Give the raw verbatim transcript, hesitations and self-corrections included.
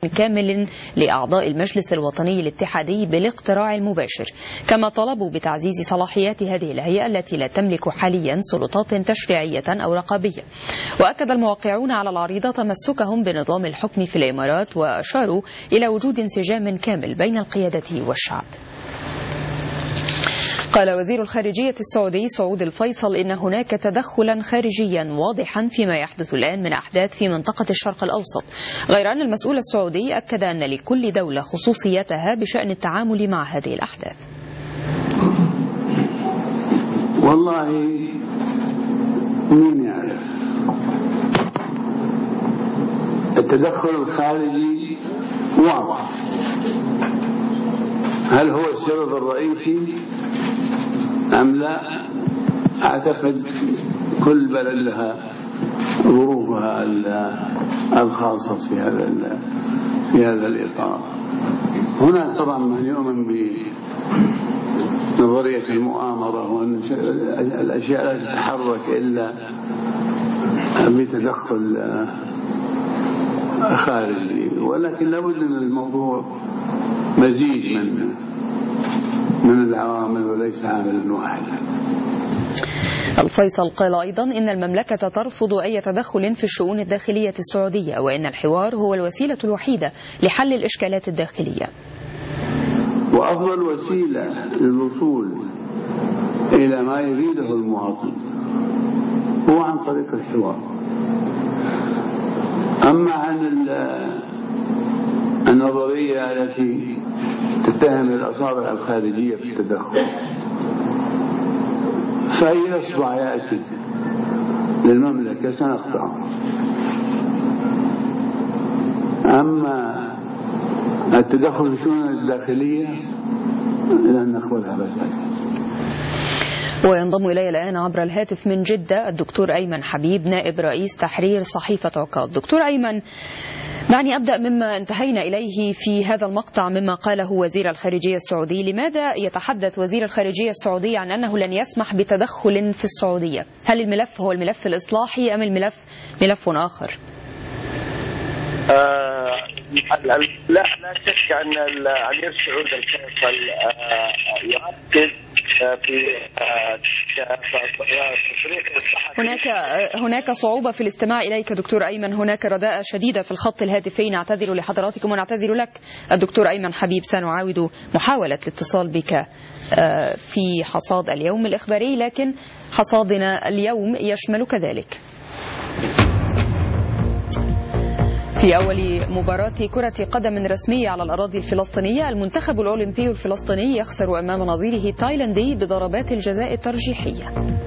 كامل لأعضاء المجلس الوطني الاتحادي بالاقتراع المباشر، كما طلبوا بتعزيز صلاحيات هذه الهيئة التي لا تملك حاليا سلطات تشريعية أو رقابية. وأكد الموقعون على العريضة تمسكهم بنظام الحكم في الإمارات، وأشاروا إلى وجود انسجام كامل بين القيادة والشعب. قال وزير الخارجية السعودي سعود الفيصل إن هناك تدخلا خارجيا واضحا فيما يحدث الآن من أحداث في منطقة الشرق الأوسط، غير أن المسؤول السعودي أكد أن لكل دولة خصوصيتها بشأن التعامل مع هذه الأحداث. والله مين يعرف، التدخل الخارجي واضح، هل هو السبب الرئيسي أم لا؟ أعتقد كل بلد لها ظروفها الخاصة في هذا في هذا الإطار. هنا طبعا من يؤمن بنظرية المؤامرة وأن الأشياء لا تتحرك إلا بتدخل خارجي، ولكن لابد من الموضوع مزيج من من العوامل وليس عامل واحد. الفيصل قال أيضا إن المملكة ترفض أي تدخل في الشؤون الداخلية السعودية، وإن الحوار هو الوسيلة الوحيدة لحل الإشكالات الداخلية. وأفضل وسيلة للوصول إلى ما يريده المواطن هو عن طريق الحوار. أما عن النظرية التي تتهم الأصابع الخارجية في التدخل فأي إصبع يأتي للمملكة سنقطعه. أما التدخل في الشؤون الداخلية لن نأخذها بساطة. وينضم إلي الآن عبر الهاتف من جدة الدكتور أيمن حبيب نائب رئيس تحرير صحيفة عكاظ. دكتور أيمن، دعني أبدأ مما انتهينا إليه في هذا المقطع مما قاله وزير الخارجية السعودي. لماذا يتحدث وزير الخارجية السعودي عن أنه لن يسمح بتدخل في السعودية؟ هل الملف هو الملف الإصلاحي أم الملف ملف آخر؟ آه لا لا شك أن الأمير سعود الفيصل آه يركز في هناك هناك صعوبة في الاستماع إليك دكتور أيمن، هناك رداءة شديدة في الخط الهاتفي، نعتذر لحضراتكم ونعتذر لك الدكتور أيمن حبيب. سنعاود محاولة الاتصال بك في حصاد اليوم الإخباري، لكن حصادنا اليوم يشمل كذلك في أول مباراة كرة قدم رسمية على الأراضي الفلسطينية، المنتخب الأولمبي الفلسطيني يخسر أمام نظيره التايلاندي بضربات الجزاء الترجيحية.